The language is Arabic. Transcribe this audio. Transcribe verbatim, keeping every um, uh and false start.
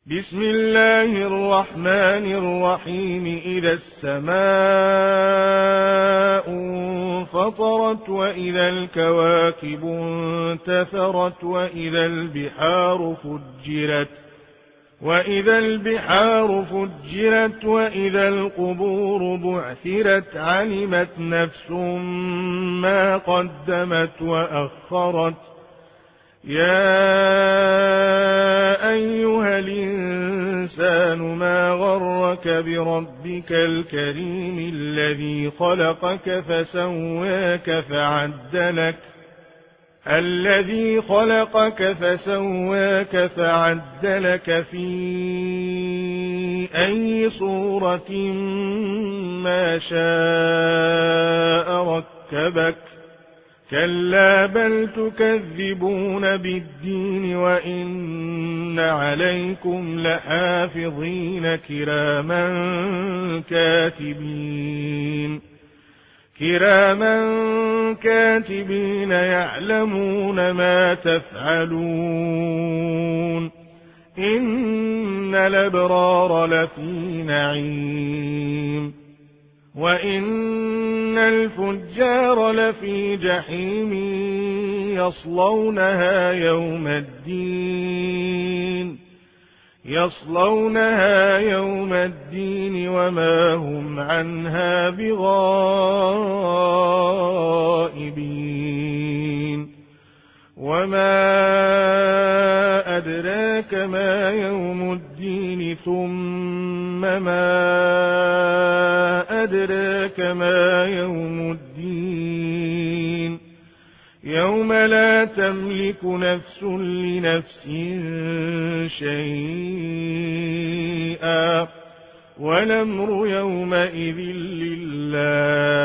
بسم الله الرحمن الرحيم. إذا السماء انفطرت وإذا الكواكب انتثرت وإذا البحار فجرت وإذا البحار فجرت وإذا القبور بعثرت علمت نفس ما قدمت وأخرت. يا أيها الإنسان ما غرك بربك الكريم الذي خلقك فسواك فعدلك الذي خلقك فسواك فعدلك في أي صورة ما شاء ركبك. كلا بل تكذبون بالدين وإن عليكم لحافظين كراما كاتبين كراما كاتبين يعلمون ما تفعلون. إن الأبرار لفي نعيم وإن الفجار لفي جحيم يصلونها يوم الدين يصلونها يوم الدين وما هم عنها بغائبين. وما أدراك ما يوم الدين ثم ما أدراك ما يوم الدين يوم لا تملك نفس لنفس شيئا والأمر يومئذ لله.